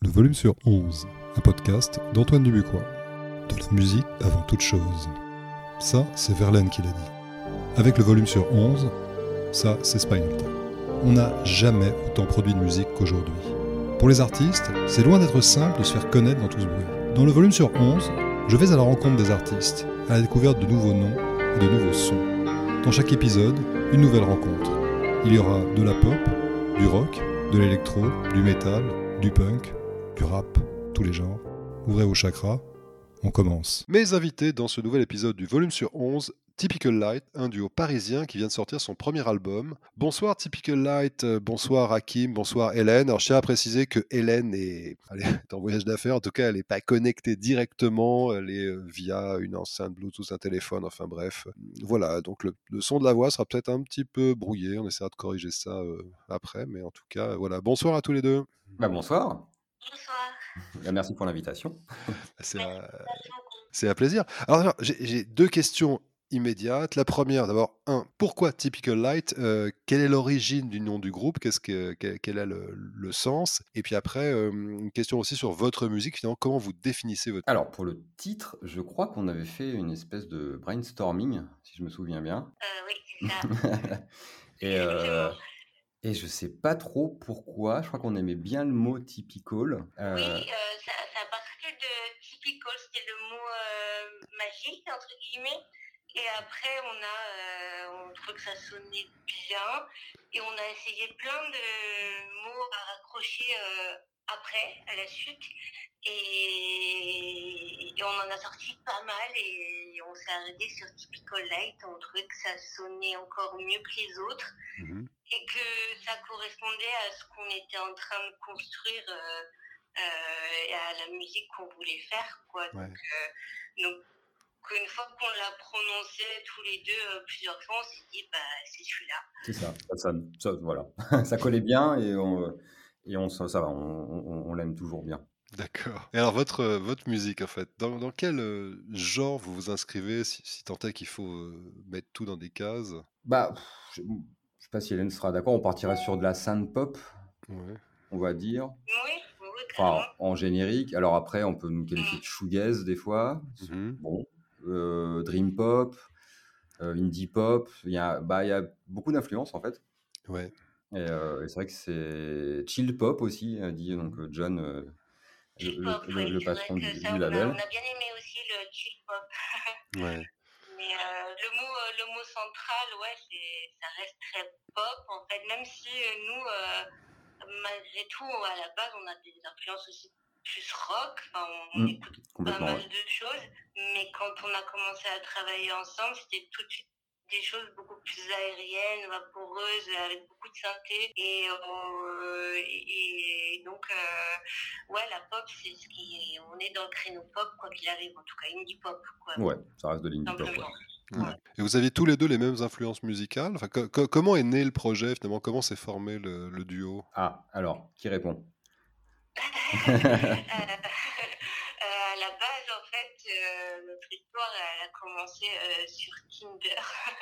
Le volume sur 11, un podcast d'Antoine Dubuquois. De la musique avant toute chose. Ça, c'est Verlaine qui l'a dit. Avec le volume sur 11, ça, c'est Spinal Tap. On n'a jamais autant produit de musique qu'aujourd'hui. Pour les artistes, c'est loin d'être simple de se faire connaître dans tout ce bruit. Dans le volume sur 11, je vais à la rencontre des artistes, à la découverte de nouveaux noms et de nouveaux sons. Dans chaque épisode, une nouvelle rencontre. Il y aura de la pop, du rock, de l'électro, du métal, du punk, du rap, tous les genres. Ouvrez vos chakras, on commence. Mes invités dans ce nouvel épisode du volume sur 11, Typical Light, un duo parisien qui vient de sortir son premier album. Bonsoir Typical Light, bonsoir Hakim, bonsoir Hélène. Alors je tiens à préciser que Hélène est en voyage d'affaires, en tout cas elle n'est pas connectée directement, elle est via une enceinte Bluetooth, un téléphone, enfin bref. Voilà, donc le son de la voix sera peut-être un petit peu brouillé, on essaiera de corriger ça après, mais en tout cas, voilà. Bonsoir à tous les deux. Bonsoir. Bonsoir. Merci pour l'invitation. C'est un plaisir. Alors, j'ai deux questions immédiates. La première, d'abord, pourquoi Typical Light Quelle est l'origine du nom du groupe Quel est le sens? Et puis après, une question aussi sur votre musique, finalement, comment vous définissez votre... Alors, pour le titre, je crois qu'on avait fait une espèce de brainstorming, si je me souviens bien. Oui, c'est ça. et, et je sais pas trop pourquoi. Je crois qu'on aimait bien le mot typical. Oui, ça a parti de typical, c'était le mot magique, entre guillemets. Et après, on trouvait que ça sonnait bien. Et on a essayé plein de mots à raccrocher après, à la suite. Et on en a sorti pas mal. Et on s'est arrêté sur Typical Light. On trouvait que ça sonnait encore mieux que les autres. Mhm. Et que ça correspondait à ce qu'on était en train de construire et à la musique qu'on voulait faire, quoi. Ouais. Donc une fois qu'on l'a prononcé tous les deux plusieurs fois, on s'est dit c'est celui-là. C'est ça, voilà. Ça collait bien et ça va, on l'aime toujours bien. D'accord. Et alors, votre musique, en fait, dans quel genre vous vous inscrivez, si tant est qu'il faut mettre tout dans des cases? Je sais pas si Hélène sera d'accord, on partirait sur de la synth pop, Ouais. on va dire. Oui, carrément. Enfin, en générique. Alors après, on peut nous qualifier de shoegaze des fois. Mhm. Bon, dream pop, indie pop. Il y a beaucoup d'influences en fait. Ouais. Et c'est vrai que c'est chill pop aussi, dit donc John, Chill pop, le c'est patron vrai que du ça, on label. a bien aimé aussi le chill pop. Ouais. Mais le mot central, ouais, ça reste très pop en fait. Même si nous, malgré tout, à la base, on a des influences aussi plus rock. Enfin, on écoute pas mal de choses. Mais quand on a commencé à travailler ensemble, c'était tout de suite des choses beaucoup plus aériennes, vaporeuses, avec beaucoup de synthé. Et donc, ouais, la pop, c'est ce qui... On est dans le créneau pop, quoi qu'il arrive. En tout cas, indie pop, quoi. Ouais, ça reste de l'indie pop. Simplement. Ouais. Et vous aviez tous les deux les mêmes influences musicales? Enfin, comment est né le projet finalement? Comment s'est formé le duo? Ah, alors, qui répond? À la base, en fait, notre histoire elle a commencé sur Tinder.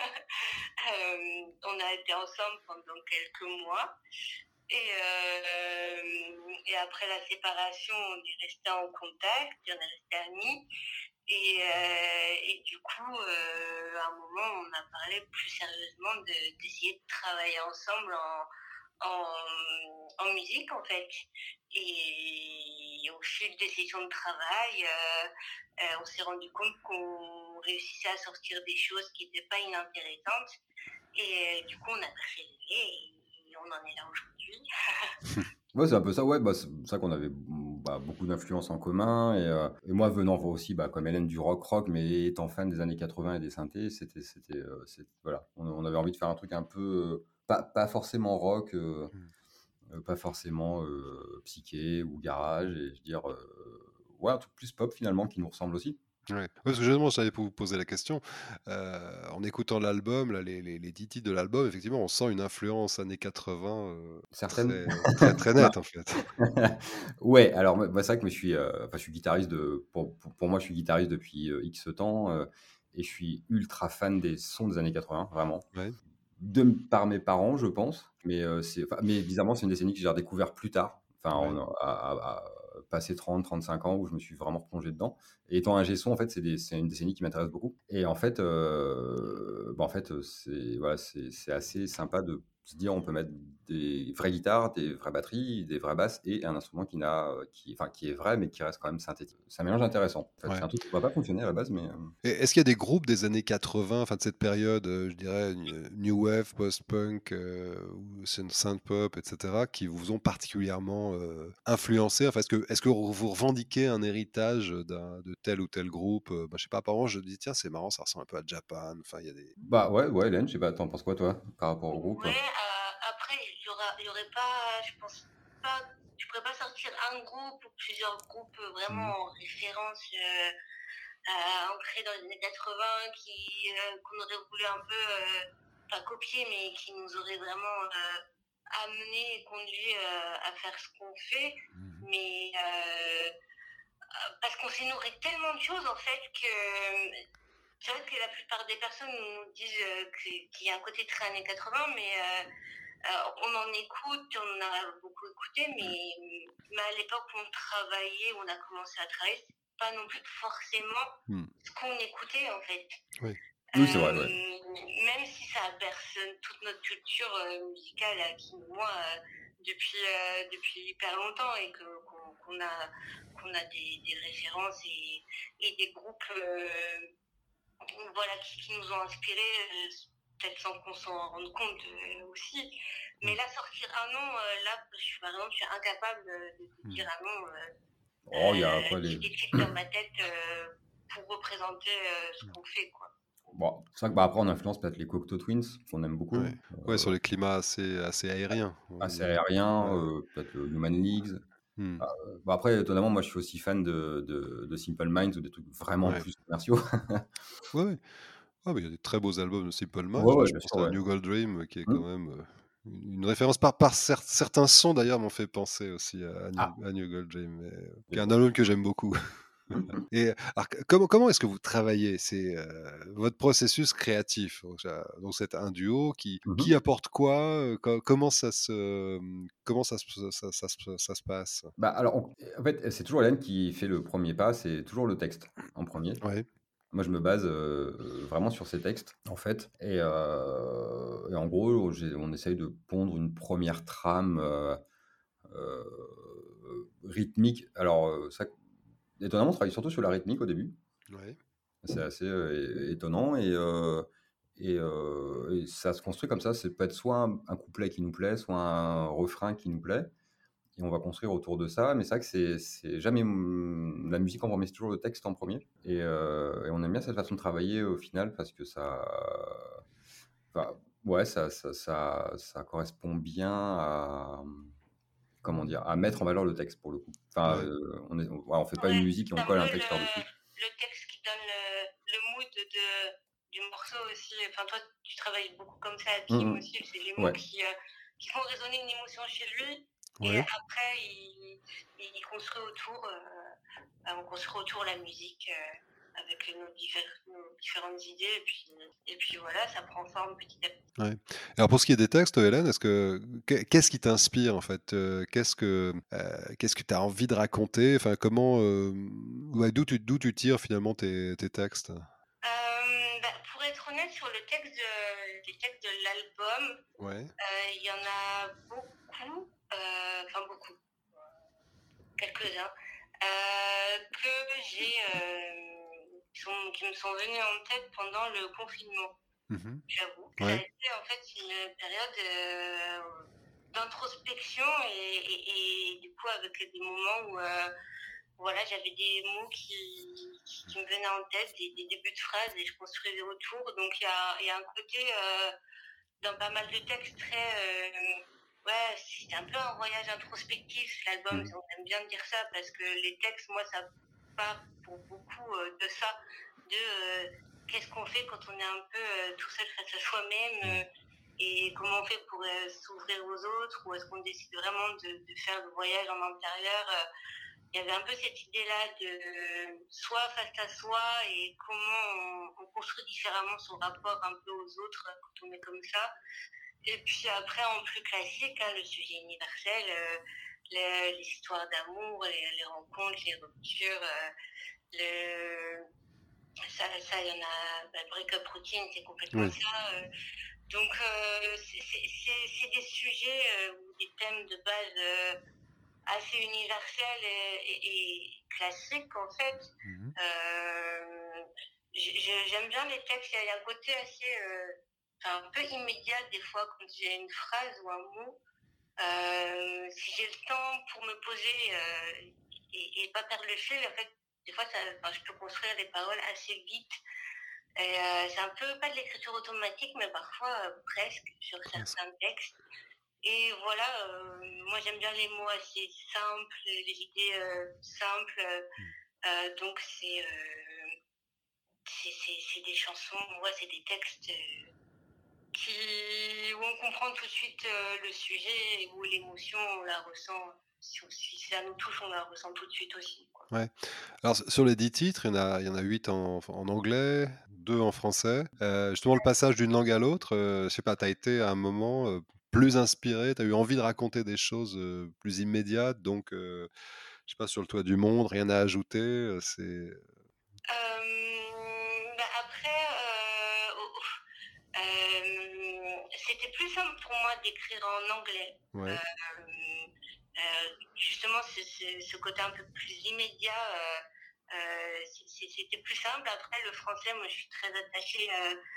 On a été ensemble pendant quelques mois. Et après la séparation, on est resté en contact, on est resté amis. Et du coup, à un moment, on a parlé plus sérieusement d'essayer de travailler ensemble en musique, en fait. Et au fil des sessions de travail, on s'est rendu compte qu'on réussissait à sortir des choses qui n'étaient pas inintéressantes. Et du coup, on a persévéré et on en est là aujourd'hui. Ouais, c'est un peu ça, ouais, c'est ça qu'on avait beaucoup d'influences en commun. Et moi, venant aussi, comme Hélène, du rock, mais étant fan des années 80 et des synthés, voilà. On avait envie de faire un truc un peu, pas forcément rock, pas forcément psyché ou garage, et je veux dire, ouais, un truc plus pop finalement qui nous ressemble aussi. Ouais. Parce que justement, je savais pour vous poser la question. En écoutant l'album, là, les 10 titres de l'album, effectivement, on sent une influence années 80 Certaines. très, très nette, en fait. Ouais, alors moi, c'est vrai que je suis guitariste pour moi, je suis guitariste depuis X temps, et je suis ultra fan des sons des années 80, vraiment. Ouais. Par mes parents, je pense, mais bizarrement, c'est une décennie que j'ai redécouvert plus tard. Enfin, Ouais. passé 30-35 ans où je me suis vraiment replongé dedans. Et étant ingé son, en fait, c'est une décennie qui m'intéresse beaucoup. Et en fait, c'est assez sympa de se dire on peut mettre des vraies guitares, des vraies batteries, des vraies basses et un instrument qui est vrai mais qui reste quand même synthétique. C'est un mélange intéressant. En fait, c'est Ouais. un truc qui ne pourrait pas fonctionner à la base, mais Et est-ce qu'il y a des groupes des années 80, enfin de cette période, je dirais new wave, post-punk, ou synth-pop, etc., qui vous ont particulièrement influencé? Enfin, est-ce que vous revendiquez un héritage de tel ou tel groupe? Je sais pas, apparemment, je dis, tiens, c'est marrant, ça ressemble un peu à Japan. Enfin, il y a des. bah ouais, Hélène, je sais pas, t'en penses quoi toi par rapport au groupe? Ouais, après, il y aurait pas, je pense pas, tu pourrais pas sortir un groupe ou plusieurs groupes vraiment Mhm. en référence ancrés dans les années 80 qu'on aurait voulu un peu, pas copier, mais qui nous auraient vraiment amené et conduit à faire ce qu'on fait. Mhm. Mais parce qu'on s'est nourri de tellement de choses en fait que c'est vrai que la plupart des personnes nous disent qu'il y a un côté très années 80, mais on en écoute, on a beaucoup écouté, mais à l'époque où on travaillait, où on a commencé à travailler, c'est pas non plus forcément Mhm. ce qu'on écoutait en fait. Oui. Oui, c'est vrai, ouais. Même si ça berce toute notre culture musicale qui, moi, depuis hyper longtemps et qu'on a des références et des groupes voilà, qui nous ont inspirés, peut-être sans qu'on s'en rende compte aussi. Mais là, sortir un nom, là, par exemple, je suis incapable de te dire un nom Oh, il y a quoi qui les. défile dans ma tête pour représenter ce qu'on fait, quoi. Bon, c'est vrai que bah, après on influence peut-être les Cocteau Twins qu'on aime Ouais. beaucoup. Ouais, sur les climats assez aériens. Assez aérien, Ouais. peut-être le Human Leagues. Hmm. Bah, après, étonnamment, moi je suis aussi fan de Simple Minds ou des trucs vraiment Ouais. plus commerciaux. Ouais, ouais. Ah, mais il y a des très beaux albums de Simple Minds. Ouais, Moi, ouais, je bien pense sûr, à ouais. New Gold Dream, qui est Hmm. quand même une référence. Certains sons, d'ailleurs, m'ont fait penser aussi Ah, à New Gold Dream, qui des est un fois. album que j'aime beaucoup. Et alors, comment est-ce que vous travaillez? C'est votre processus créatif. Donc, c'est un duo qui Mhm. apporte quoi? Comment ça se passe? Bah, alors, en fait, c'est toujours Hélène qui fait le premier pas, c'est toujours le texte en premier. Ouais. Moi, je me base vraiment sur ces textes, en fait. Et en gros, on essaye de pondre une première trame euh, rythmique. Alors, étonnamment, on travaille surtout sur la rythmique au début. Ouais. C'est assez étonnant. Et ça se construit comme ça. C'est peut être soit un couplet qui nous plaît, soit un refrain qui nous plaît. Et on va construire autour de ça. Mais c'est vrai que c'est jamais la musique en premier, c'est toujours le texte en premier. Et on aime bien cette façon de travailler au final parce que enfin, ouais, ça correspond bien à, comment dire, à mettre en valeur le texte pour le coup. Enfin, Ouais. on fait pas une Ouais, musique et c'est on un colle peu un texte par-dessus. le texte qui donne le mood du morceau aussi. Enfin, toi, tu travailles beaucoup comme ça, Kim Mhm. aussi. C'est les mots Ouais. qui font résonner une émotion chez lui. Et Ouais. après, il construit autour, on construit autour la musique avec nos différentes idées. Et puis voilà, ça prend forme petit à petit. Ouais. Alors pour ce qui est des textes, Hélène, qu'est-ce qui t'inspire en fait? Qu'est-ce que tu as envie de raconter? Enfin, ouais, d'où tu tires finalement tes textes? Pour être honnête, sur les textes de l'album, Ouais. il y en a beaucoup, enfin beaucoup, quelques-uns, qui me sont venus en tête pendant le confinement. Mmh. J'avoue que ça a Ouais. été en fait une période d'introspection et du coup avec des moments où voilà, j'avais des mots qui me venaient en tête, des débuts de phrases et je construisais autour. Donc il y a un côté dans pas mal de textes très ouais, c'est un peu un voyage introspectif l'album, Mmh. on aime bien dire ça parce que les textes, moi ça part pour beaucoup de ça, de qu'est-ce qu'on fait quand on est un peu tout seul face à soi-même Mmh. et comment on fait pour s'ouvrir aux autres, ou est-ce qu'on décide vraiment de faire le voyage en intérieur. Il y avait un peu cette idée-là de soi face à soi et comment on construit différemment son rapport un peu aux autres quand on est comme ça. Et puis après, en plus classique, le sujet universel, les histoires d'amour, les rencontres, les ruptures, le ça, il y en a, break-up routine, c'est complètement Oui. ça. Donc, c'est des sujets ou des thèmes de base assez universels et classiques, en fait. Mhm. J'aime bien les textes, il y a un côté assez, un peu immédiat des fois quand j'ai une phrase ou un mot. Si j'ai le temps pour me poser et pas perdre le fil, en fait, des fois, je peux construire des paroles assez vite. Et c'est un peu, pas de l'écriture automatique, mais parfois presque sur certains textes. Et voilà, moi j'aime bien les mots assez simples, les idées simples. Donc c'est des chansons, c'est des textes où on comprend tout de suite le sujet et où l'émotion, on la ressent. Si ça nous touche, on la ressent tout de suite aussi, quoi. Ouais. Alors sur les 10 titres, il y en a 8 en anglais, 2 en français. Justement le passage d'une langue à l'autre, je sais pas, tu as été à un moment, plus inspiré, tu as eu envie de raconter des choses, plus immédiates, donc je sais pas, sur le toit du monde, rien à ajouter, c'est Après, c'était plus simple pour moi d'écrire en anglais. ouais. Justement, ce côté un peu plus immédiat, c'était plus simple. Après, le français, moi, je suis très attachée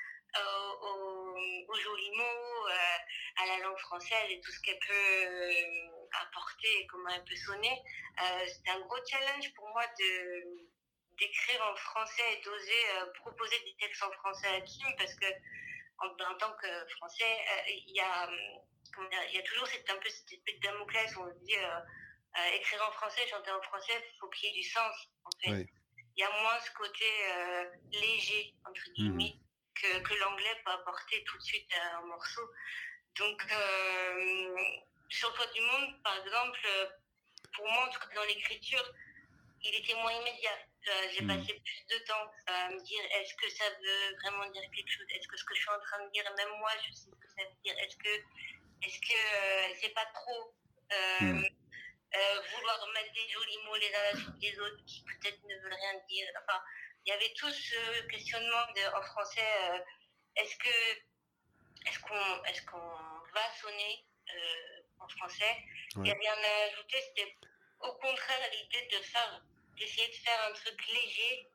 aux jolis mots, à la langue française et tout ce qu'elle peut apporter et comment elle peut sonner. C'était un gros challenge pour moi d'écrire en français et d'oser proposer des textes en français à Kim, parce que en tant que français, il y a toujours un peu cette épée de Damoclès où on se dit écrire en français, chanter en français, il faut qu'il y ait du sens, en fait. Oui. Il y a moins ce côté léger, entre guillemets, que l'anglais peut apporter tout de suite à un morceau. Donc, sur le toit du monde, par exemple, pour moi, en tout cas dans l'écriture, il était moins immédiat. J'ai passé plus de temps à me dire, est-ce que ça veut vraiment dire quelque chose? Est-ce que ce que je suis en train de dire, même moi, je sais ce que ça veut dire? Est-ce que c'est pas trop vouloir mettre des jolis mots les uns à la suite des autres qui peut-être ne veulent rien dire? Enfin, il y avait tout ce questionnement en français. Est-ce qu'on va sonner en français? Ouais. Et rien à ajouter, c'était au contraire l'idée d'essayer de faire un truc léger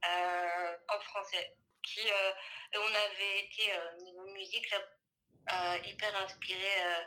en français. On avait été, niveau musique, là, hyper inspiré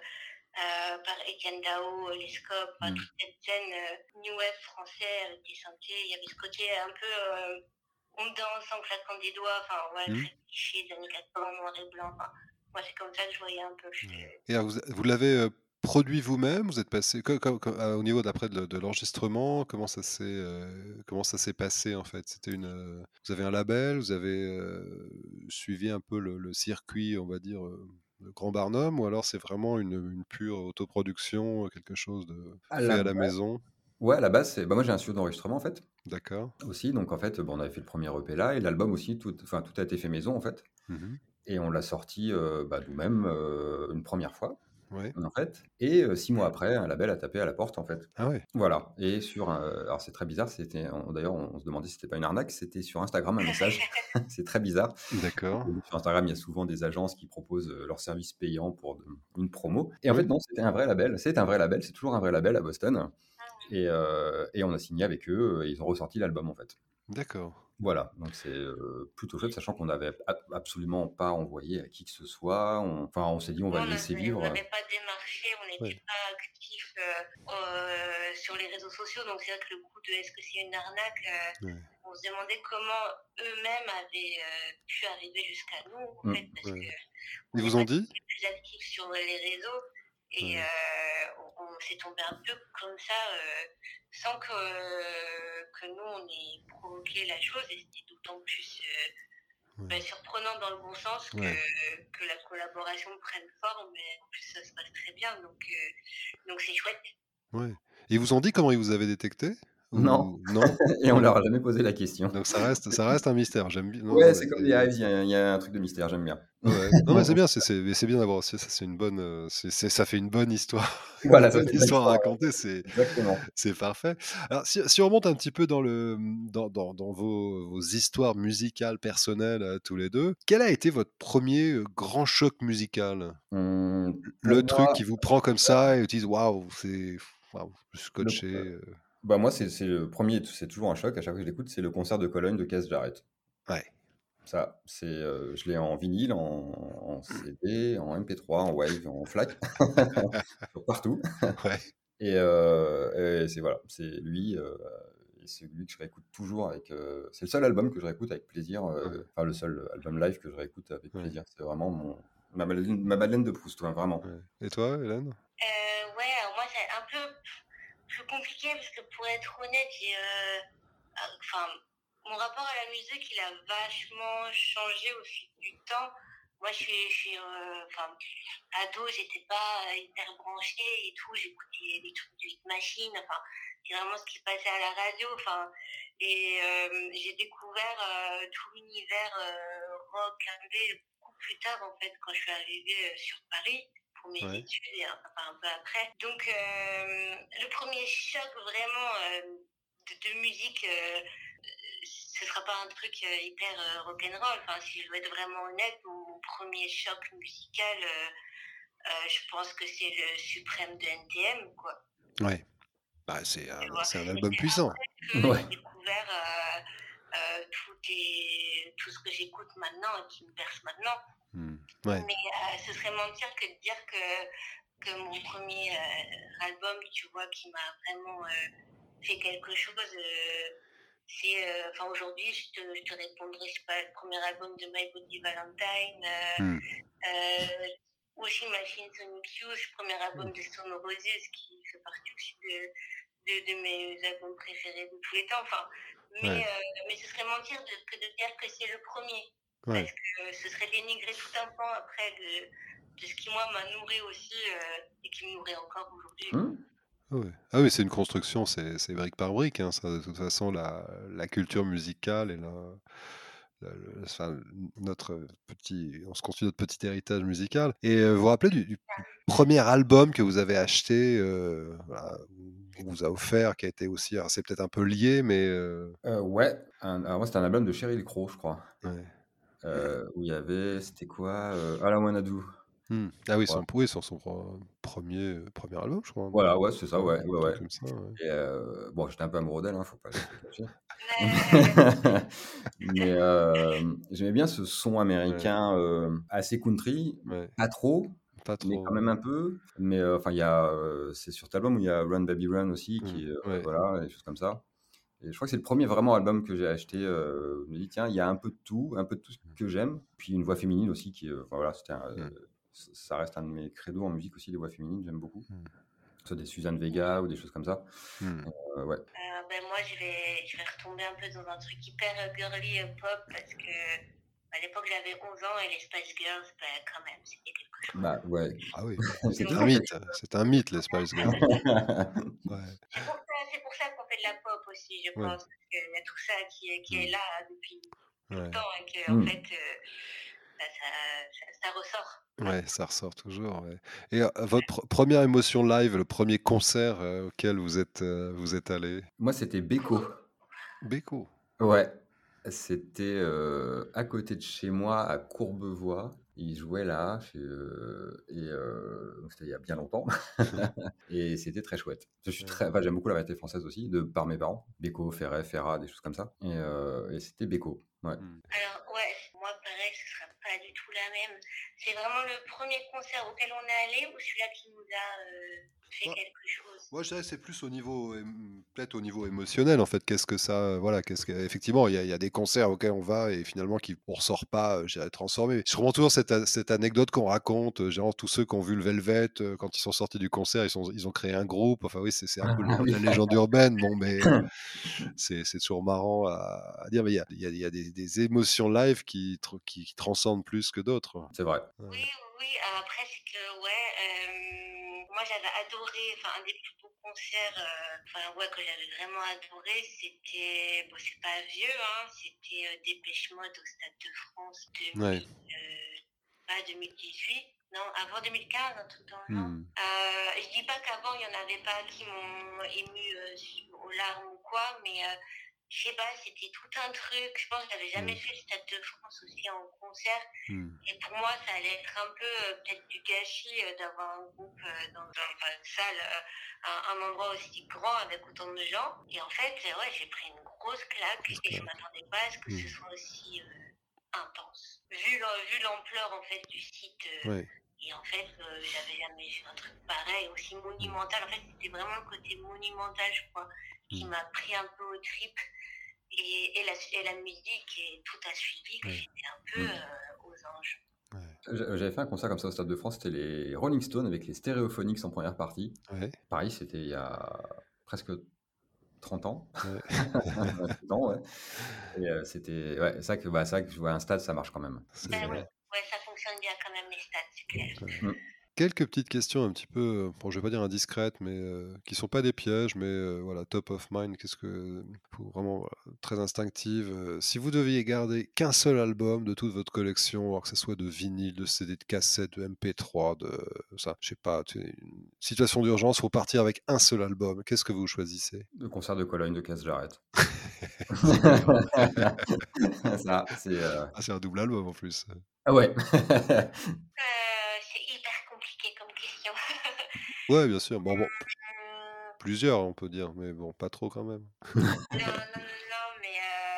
par Etienne Dao, les Scopes, toute cette scène New Wave français avec des synthés. Il y avait ce côté un peu on danse en claquant des doigts, très cliché des années 80, noir et blanc. Moi, c'est comme ça que je voyais un peu. Et alors vous l'avez, produit vous-même? Vous êtes passé au niveau d'après de l'enregistrement, comment ça s'est passé en fait? Vous avez un label? Vous avez, suivi un peu le circuit, on va dire, de Grand Barnum, ou alors c'est vraiment une pure autoproduction, quelque chose de À fait la à la base, maison? ouais, à la base, moi j'ai un studio d'enregistrement en fait, D'accord. aussi. Donc en fait, on avait fait le premier EP là et l'album aussi, tout a été fait maison en fait. Mmh. Et on l'a sorti nous-mêmes une première fois. Ouais. En fait, et 6 mois après, un label a tapé à la porte, en fait. Ah ouais, Voilà, et alors c'est très bizarre, d'ailleurs, on se demandait si c'était pas une arnaque, c'était sur Instagram un message. C'est très bizarre. d'accord. Sur Instagram, il y a souvent des agences qui proposent leurs services payants pour une promo. Et en Oui. fait, non, c'était un vrai label. C'est un vrai label, c'est toujours un vrai label à Boston. Et on a signé avec eux, et ils ont ressorti l'album, en fait. D'accord. Voilà, donc c'est plutôt chouette, sachant qu'on n'avait absolument pas envoyé à qui que ce soit. On s'est dit, on va le laisser vivre. On n'avait pas démarché, on n'était Ouais. pas actifs sur les réseaux sociaux. Donc, c'est vrai que le coup de est-ce que c'est une arnaque, Ouais. on se demandait comment eux-mêmes avaient pu arriver jusqu'à nous, en fait, parce Ouais. que Ils vous ont dit? plus actifs sur les réseaux. Et on s'est tombé un peu comme ça, sans que nous, on ait provoqué la chose. Et c'était d'autant plus surprenant dans le bon sens que la collaboration prenne forme. Mais en plus, ça se passe très bien. Donc c'est chouette. Ouais. Et ils vous ont dit comment ils vous avaient détecté? Non, ou non? et on leur a jamais posé la question. Donc ça reste un mystère. J'aime bien. Non, Ouais, non, mais c'est comme des Hives, il y a un truc de mystère, j'aime bien. ouais. Non, mais c'est bien, mais c'est bien d'avoir aussi ça, c'est une bonne, ça fait une bonne histoire une Voilà, ça bonne fait une bonne histoire à histoire, raconter, exactement. c'est parfait. Alors si on remonte un petit peu dans vos histoires musicales personnelles, tous les 2, quel a été votre premier grand choc musical? Pour Le truc moi, qui vous prend comme ça et vous dites: «Waouh, waouh, je suis le scotché», bah, moi, c'est le premier, c'est toujours un choc à chaque fois que je l'écoute, c'est le concert de Cologne de Keith Jarrett. Ouais, Ça, je l'ai en vinyle, en CD, en MP3, en Wave, en FLAC, sur partout. ouais, Et c'est voilà, c'est lui, et c'est lui que je réécoute toujours c'est le seul album que je réécoute avec plaisir, ouais, enfin le seul album live que je réécoute avec ouais, plaisir. C'est vraiment ma Madeleine de Proust, ouais, vraiment. ouais. Et toi, Hélène? Ouais, alors moi, c'est un peu plus compliqué parce que pour être honnête, enfin, mon rapport à la musique, il a vachement changé au fil du temps. Moi, enfin, ado, j'étais pas hyper branchée et tout. J'écoutais des trucs de Hit Machine. Enfin, c'est vraiment ce qui passait à la radio. Enfin, et j'ai découvert tout l'univers rock, indé beaucoup plus tard en fait, quand je suis arrivée sur Paris pour mes Ouais, études et enfin, un peu après. Donc, le premier choc vraiment de musique, ce sera pas un truc hyper rock'n'roll. Enfin, si je veux être vraiment honnête, mon premier choc musical, je pense que c'est le Suprême de NTM, quoi. ouais. Bah, Tu vois. c'est un album C'est puissant. après que Ouais. j'ai découvert tout ce que j'écoute maintenant et qui me berce maintenant. Mmh. Ouais, Mais ce serait mentir que de dire que mon premier album, tu vois, qui m'a vraiment fait quelque chose, enfin aujourd'hui, je te répondrai, je sais pas, le premier album de My Bloody Valentine, mmh, aussi Machine Sonic Youth, le premier album de Stone Roses, qui fait partie aussi de mes albums préférés de tous les temps. Enfin, ouais, mais ce serait mentir que de dire que c'est le premier. Parce ouais. que ce serait dénigrer tout un pan après de ce qui, moi, m'a nourri aussi et qui me nourrit encore aujourd'hui. Mmh. Ah ouais. Ah oui, c'est une construction, c'est brique par brique, hein, ça, de toute façon, la culture musicale et enfin, notre on se construit notre petit héritage musical. Et vous vous rappelez du premier album que vous avez acheté, voilà, qu'on vous a offert, qui a été aussi, alors c'est peut-être un peu lié, mais Ouais, alors moi, c'était un album de Sheryl Crow, je crois, ouais. où il y avait, c'était quoi? All I Wanna Do, Mmh. Ah oui, je crois. sur son premier album, je crois, Voilà, ouais, c'est ça, ouais, ouais, un ouais, truc ouais. comme ça, ouais. Et bon, j'étais un peu amoureux d'elle, hein, faut pas se le cacher. Mais, Mais j'aimais bien ce son Ouais, américain, assez country, ouais, pas trop, pas mais trop, quand même un peu. Mais enfin, c'est sur cet album où il y a Run Baby Run aussi, mmh, qui est, ouais, voilà, des choses comme ça. Et je crois que c'est le premier vraiment album que j'ai acheté, je me dis: «Tiens, il y a un peu de tout ce que j'aime». Puis une voix féminine aussi qui, enfin voilà, mmh, ça reste un de mes credos en musique aussi, les voix féminines, j'aime beaucoup. mmh, Que ce soit des Suzanne Vega ou des choses comme ça. mmh. Ouais. moi, je vais retomber un peu dans un truc hyper girly pop parce que à l'époque, j'avais 11 ans et les Spice Girls, quand même, c'était quelque chose. Bah, ouais. Ah oui, Donc, c'est un mythe, les Spice Girls. Ouais, c'est pour ça qu'on fait de la pop aussi, je ouais, pense, parce qu'il y a tout ça qui est mmh, là depuis tout le ouais, temps et que, en Mmh. fait, ça ressort. ouais, ça ressort toujours, ouais. Et votre première émotion live, le premier concert, auquel vous êtes allés? Moi, c'était Beko. Beko? Ouais, c'était, à côté de chez moi, à Courbevoie. Il jouait là, donc c'était il y a bien longtemps et c'était très chouette. Ouais, Enfin, j'aime beaucoup la variété française aussi, par mes parents. Beko, Ferret, Ferrat, des choses comme ça et c'était Beko, ouais. mmh. Alors, ouais, moi, pareil, ce sera pas du tout la même. C'est vraiment le premier concert auquel on est allé ou celui-là qui nous a fait Moi quelque chose. moi, je dirais que c'est plus peut-être au niveau émotionnel, en fait. Qu'est-ce que ça, voilà, effectivement, il y a des concerts auxquels on va et finalement qui on ressort pas, je dirais transformé. Je reprends toujours cette anecdote qu'on raconte, genre tous ceux qui ont vu le Velvet, quand ils sont sortis du concert, ils ont créé un groupe. Enfin oui, c'est un peu Ah oui. la légende urbaine. Bon, mais c'est toujours marrant à dire, mais il y a des émotions live qui transcendent plus que d'autres. C'est vrai. Oui, Ouais. oui, oui. Après, c'est que, ouais, moi, moi j'avais adoré, enfin un des plus beaux concerts que j'avais vraiment adoré, c'était, bon c'est pas vieux, hein, c'était Dépêche Mode au Stade de France Ouais. pas 2018, non, avant 2015, un truc dans le genre. Hmm. Je dis pas qu'avant il y en avait pas qui m'ont ému aux larmes ou quoi, mais je sais pas, c'était tout un truc. Je pense que j'avais jamais fait le Stade de France aussi en concert. Et pour moi, ça allait être un peu peut-être du gâchis d'avoir un groupe dans une salle, un endroit aussi grand avec autant de gens. Et en fait, ouais, j'ai pris une grosse claque et je m'attendais pas à ce que ce soit aussi intense. Vu l'ampleur en fait du site. Ouais. Et en fait, j'avais jamais vu un truc pareil, aussi monumental. En fait, c'était vraiment le côté monumental, je crois, qui m'a pris un peu aux tripes. Et la musique et tout a suivi, que j'étais un peu aux anges. J'avais fait un concert comme ça au Stade de France, c'était les Rolling Stones avec les Stereophonics en première partie. Ouais. Pareil, c'était il y a presque 30 ans. Ouais. 30 ans, ouais. Et c'était... Ouais, c'est vrai que jouer à un stade, ça marche quand même. Ouais, ça fonctionne bien quand même, les stades, c'est clair. Quelques petites questions un petit peu, bon, je vais pas dire indiscrètes, mais qui sont pas des pièges, mais voilà, top of mind, vraiment très instinctive. Si vous deviez garder qu'un seul album de toute votre collection, alors que ce soit de vinyle, de CD, de cassette, de MP3, de ça, je sais pas, une situation d'urgence, faut partir avec un seul album. Qu'est-ce que vous choisissez? Le concert de Cologne de Cass Jarrett. Ça, c'est... Ah, c'est un double album en plus. Ah ouais. C'est hyper compliqué comme question. Ouais, bien sûr. Bon, plusieurs, on peut dire, mais bon, pas trop quand même. Non, mais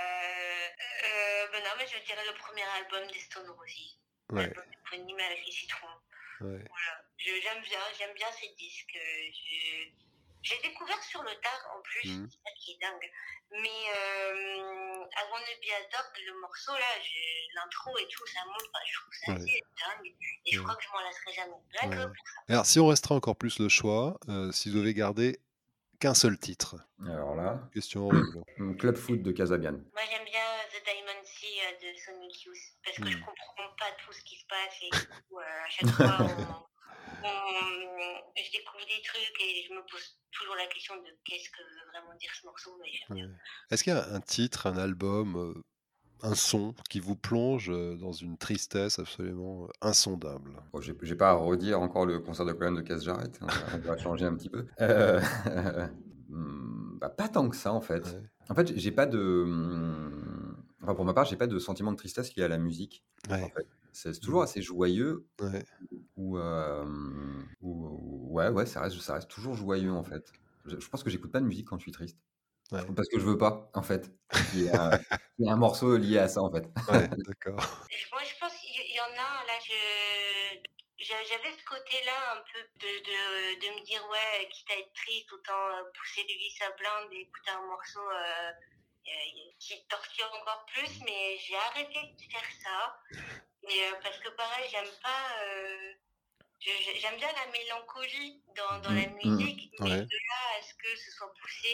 non, mais je dirais le premier album des Stone Roses. Ouais. L'album éponyme avec les citrons. Ouais. Voilà. J'aime bien ces disques. J'ai découvert sur le tard en plus, c'est ça qui est dingue. Mais I Wanna Be Adored, le morceau là, l'intro et tout, ça monte, je trouve ça assez dingue. Et je crois que je m'en lasserai jamais. Rien que pour ça. Alors, si on restera encore plus le choix, si vous devez garder qu'un seul titre. Alors là, question horrible. Club Foot de Casabian. Moi j'aime bien The Diamond Sea de Sonic Youth parce que je comprends pas tout ce qui se passe et du coup, à chaque fois je découvre des trucs et je me pose toujours la question de qu'est-ce que veut vraiment dire ce morceau. Et j'aime bien. Est-ce qu'il y a un titre, un album, un son qui vous plonge dans une tristesse absolument insondable? Bon, j'ai pas à redire encore le concert de Cologne de Cass Jarrett, hein, on va changer un petit peu. Pas tant que ça en fait. Ouais. En fait, j'ai pas de... Enfin, pour ma part, j'ai pas de sentiment de tristesse lié à la musique. Ouais. En fait. C'est toujours assez joyeux. Ouais. Ouais, ça reste toujours joyeux en fait. Je pense que j'écoute pas de musique quand je suis triste. Ouais. Parce que je veux pas, en fait. Il y a un morceau lié à ça, en fait. Ouais, d'accord. Moi, je pense qu'il y en a, là, j'avais ce côté-là un peu de me dire, ouais, quitte à être triste, autant pousser du vis à blinde et écouter un morceau qui torture encore plus, mais j'ai arrêté de faire ça. Et, parce que pareil, j'aime bien la mélancolie dans la musique, mais de là à ce que ce soit poussé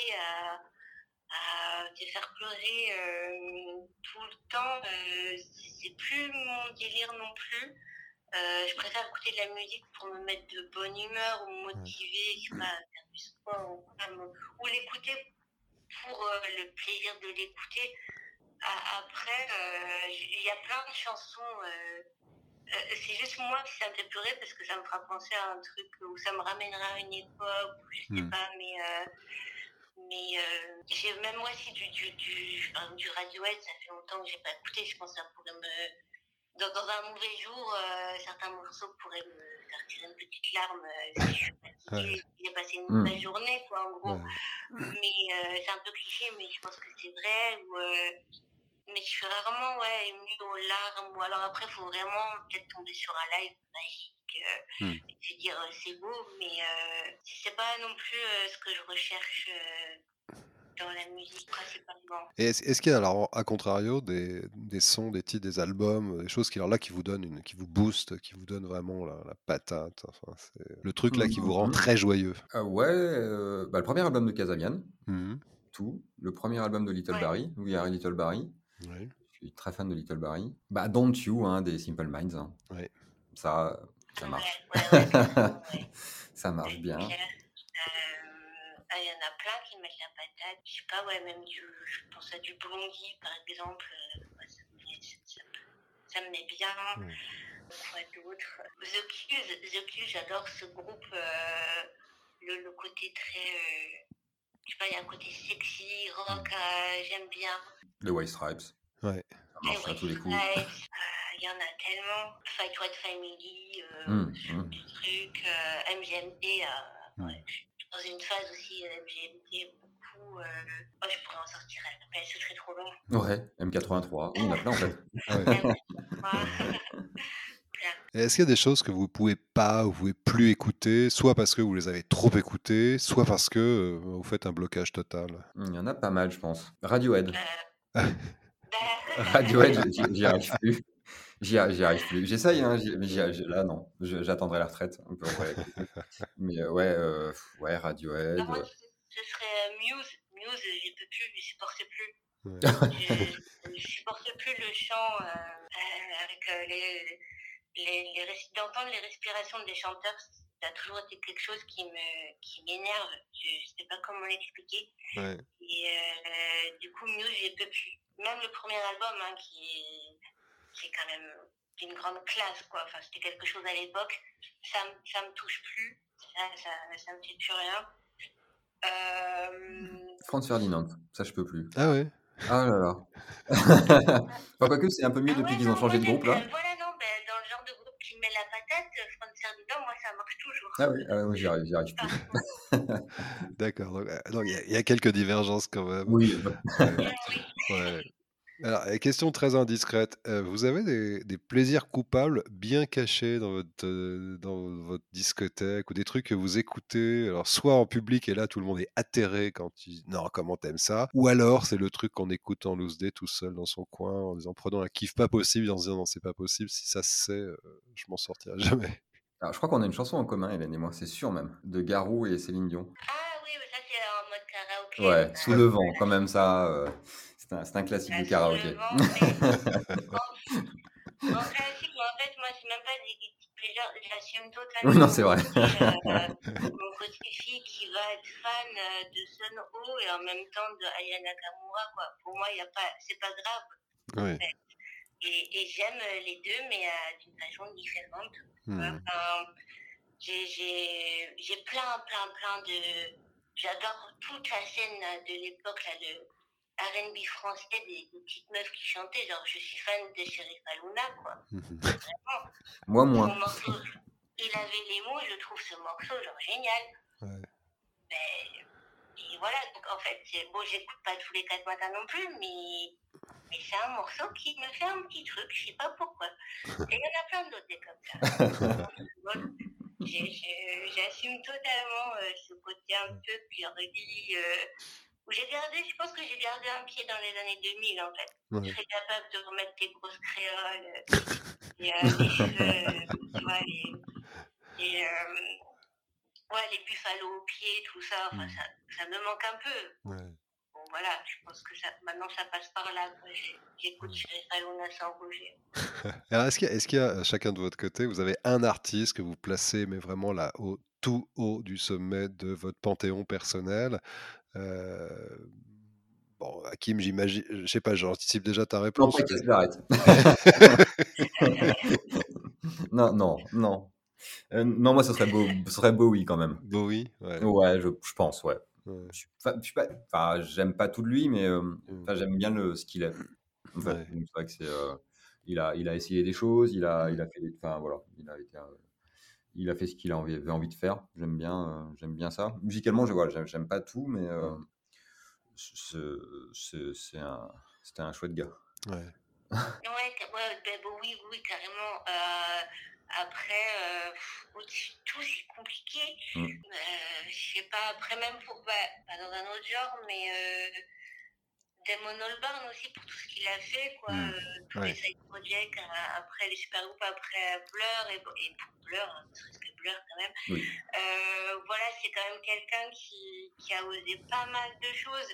à te faire pleurer tout le temps, c'est plus mon délire non plus. Je préfère écouter de la musique pour me mettre de bonne humeur ou me motiver, je sais pas, faire du sport ou l'écouter pour le plaisir de l'écouter. Après, il y a plein de chansons. C'est juste moi qui ça me fait pleurer parce que ça me fera penser à un truc où ça me ramènera à une époque, ou je sais pas, mais même moi si du Radiohead, ça fait longtemps que j'ai pas écouté, je pense que ça pourrait dans un mauvais jour, certains morceaux pourraient me faire tirer une petite larme si je suis fatiguée, si j'ai passé une mauvaise journée, quoi, en gros. Mais c'est un peu cliché, mais je pense que c'est vrai. Mais je suis rarement émue aux larmes. Ou alors après, il faut vraiment peut-être tomber sur un live magique et se dire c'est beau, mais c'est pas non plus ce que je recherche dans la musique principalement. Et est-ce qu'il y a alors, à contrario des sons, des titres, des albums, des choses qui vous donnent qui vous boostent, qui vous donnent vraiment la patate, enfin, c'est le truc là qui vous rend très joyeux? Le premier album de Casabian, tout. Le premier album de Little Barry, We Are Little Barry. Ouais. Je suis très fan de Little Barry. Don't You, des Simple Minds. Ouais. Ça, Ça marche. Ouais. Ça marche C'est bien. clair. Il y en a plein qui mettent la patate. Je sais pas, ouais, même je pense à du Blondie, par exemple. Ouais, ça me met bien. Mm. Quoi d'autre? The Cuse, j'adore ce groupe. Le côté très. Je sais pas, il y a un côté sexy, rock, j'aime bien. Les White Stripes, Ouais. ça marche à tous les coups. Il y en a tellement. Fight White Family, des trucs. MGMT, ouais. Je suis dans une phase aussi MGMT, beaucoup. Je pourrais en sortir après, ce serait trop long. Ouais, M83. Il y en a plein en fait. Ah ouais. Et est-ce qu'il y a des choses que vous pouvez pas ou vous pouvez plus écouter, soit parce que vous les avez trop écoutées, soit parce que vous faites un blocage total? Il y en a pas mal, je pense. Radiohead. Bah, Radiohead, j'y arrive plus. J'y arrive plus. J'essaye, hein, mais là, non. J'attendrai la retraite un peu pour l'écouter. Mais ouais, Radiohead. moi, ce serait Muse. Muse, je peux plus, je supporte plus. Ouais. Je supporte plus le chant avec d'entendre les respirations des chanteurs. Ça a toujours été quelque chose qui m'énerve. Je sais pas comment l'expliquer. Ouais. Et du coup, Muse, je peux plus. Même le premier album, hein, qui est quand même d'une grande classe, quoi. Enfin, c'était quelque chose à l'époque. Ça me touche plus. Ça me fait plus rien. Franz Ferdinand, ça je peux plus. Ah ouais. Ah là là. Enfin, quoique c'est un peu mieux depuis qu'ils ont changé de groupe là. Voilà, non, dans le genre de groupe qui met la patate, Franz Ferdinand, moi ça marche toujours. Ah oui, moi, j'y arrive plus. D'accord. Donc il y a quelques divergences quand même. Oui. Ouais. Alors, question très indiscrète. Vous avez des plaisirs coupables bien cachés dans votre discothèque ou des trucs que vous écoutez, alors soit en public et là tout le monde est atterré quand tu dis non, comment t'aimes ça? Ou alors c'est le truc qu'on écoute en loose day tout seul dans son coin en disant prenant un kiff pas possible, en se disant non, c'est pas possible, si ça se sait, je m'en sortirai jamais. Alors, je crois qu'on a une chanson en commun, Hélène et moi, c'est sûr même, de Garou et Céline Dion. Ah oui, mais ça c'est en mode karaoké. Ouais, sous le vent, quand même ça. C'est un classique du karaoké. En classique, mais en fait, moi, c'est même pas des guilty pleasures, j'assume totalement. Oui, non, c'est vrai. Mon côté fille qui va être fan de Sun Ho et en même temps de Aya Nakamura, quoi. Pour moi, c'est pas grave. Oui. En fait. Et j'aime les deux, mais d'une façon différente. J'ai plein de. J'adore toute la scène de l'époque, là, de R&B français, des petites meufs qui chantaient. Genre, je suis fan de Sheriff Aluna, quoi. Vraiment. Moi, moins. Son morceau, il avait les mots, je trouve ce morceau, genre, génial. Ouais. Et voilà, donc en fait, j'écoute pas tous les 4 matins non plus, mais c'est un morceau qui me fait un petit truc, je sais pas pourquoi. Et il y en a plein d'autres comme ça. J'assume totalement ce côté un peu purdy, où je pense que j'ai gardé un pied dans les années 2000 en fait. Ouais. Je serais capable de remettre des grosses créoles, les cheveux, tu vois, les buffalo aux pieds, tout ça, enfin, ça me manque un peu. Ouais. Bon, voilà, je pense que maintenant ça passe par là. J'écoute Sheriff Aluna sans bouger. Alors, est-ce qu'il y a, chacun de votre côté, vous avez un artiste que vous placez, mais vraiment là, au tout haut du sommet de votre panthéon personnel? Bon, Hakim, j'imagine, je sais pas, j'anticipe déjà ta Non, réponse. pas Chris Barrett. Non. Non, moi, ce serait Bowie quand même. Bowie, ouais. Ouais, je pense, ouais. Ouais. J'aime pas tout de lui, mais j'aime bien ce qu'il a fait. En fait, Ouais. donc, c'est vrai que il a essayé des choses, il a fait, voilà, il a fait ce qu'il avait envie de faire. J'aime bien ça. Musicalement, j'aime pas tout, mais c'était un chouette gars. Ouais. Oui, carrément. Après, tout c'est compliqué. Je sais pas, après même pas dans un autre genre, mais Damon Albarn aussi pour tout ce qu'il a fait, quoi. Tous les side projects, après les super groupes, après Blur, et pour Blur, hein, ne serait-ce que Blur quand même. Oui. Voilà, c'est quand même quelqu'un qui a osé pas mal de choses.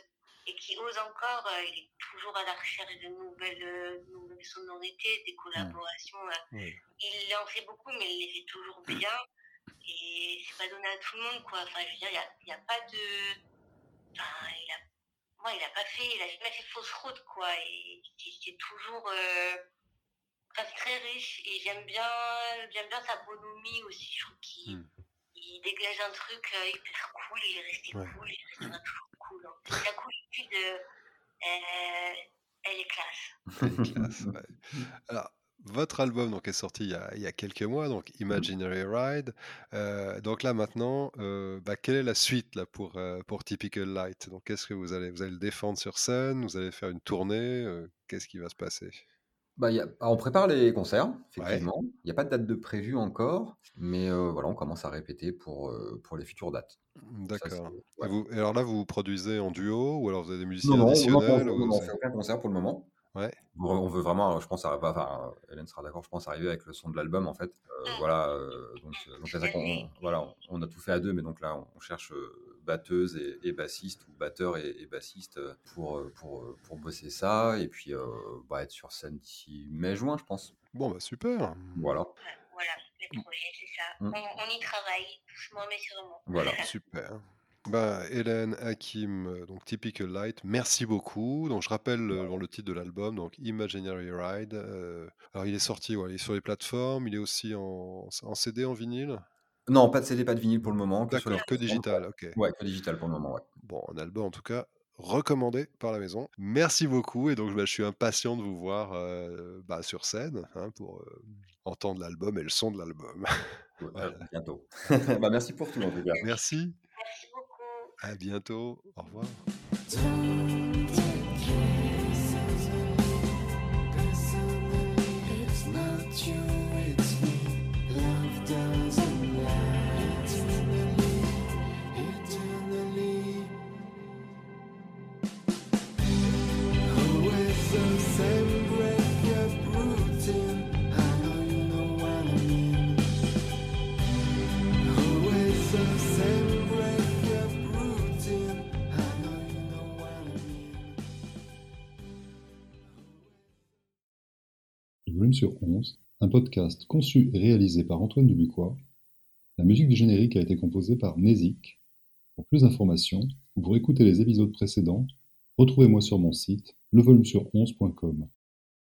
et qui ose encore. Il est toujours à la recherche de nouvelles sonorités, des collaborations. Oui. Il en fait beaucoup, mais il les fait toujours bien. Et c'est pas donné à tout le monde, quoi. Enfin, je veux dire, il y a pas de... Enfin, il a jamais fait fausse route, quoi. Et c'est toujours... Enfin, c'est très riche. Et j'aime bien sa bonhomie aussi. Je trouve qu'il dégage un truc hyper cool. Il est resté cool. Il restera toujours cool. Donc, la coolitude, elle est classe. Elle est classe, ouais. Alors, votre album donc, est sorti il y a quelques mois, donc Imaginary Ride. Donc là maintenant, quelle est la suite là, pour Typical Light? Donc qu'est-ce que vous allez le défendre sur scène? Vous allez faire une tournée? Qu'est-ce qui va se passer? On prépare les concerts, Ouais, effectivement. Il n'y a pas de date de prévue encore, mais voilà, on commence à répéter pour les futures dates. Ça, d'accord. ouais. Et alors là, vous produisez en duo ou alors vous avez des Non, musiciens non, additionnels on fait aucun concert pour le moment. Ouais, On veut vraiment, je pense, Hélène sera d'accord, je pense, arriver avec le son de l'album, en fait. Voilà, donc c'est ça on a tout fait à deux, mais donc là, on cherche batteuse et bassiste, ou batteur et bassiste pour bosser ça, et puis être sur scène d'ici mai-juin, je pense. bon super. Voilà. Voilà, les projets, c'est ça. On y travaille, doucement mais sûrement. Voilà. Super. Hélène, Hakim, donc Typical Light, merci beaucoup. Donc je rappelle le titre de l'album, donc Imaginary Ride. Alors il est sorti, il est sur les plateformes, il est aussi en CD, en vinyle. Non, pas de CD, pas de vinyle pour le moment, que sur les D'accord, que plateformes. digital, ok. Ouais, que digital pour le moment, ouais. Bon, un album en tout cas recommandé par la maison. Merci beaucoup et donc je suis impatient de vous voir sur scène pour entendre l'album et le son de l'album. Voilà. Bientôt. Merci pour tout, en tout cas. Merci, Merci beaucoup. à bientôt, au revoir. Le volume sur 11, un podcast conçu et réalisé par Antoine Dubuquois. La musique du générique a été composée par Nezik. Pour plus d'informations, ou pour écouter les épisodes précédents, retrouvez-moi sur mon site levolumesur11.com.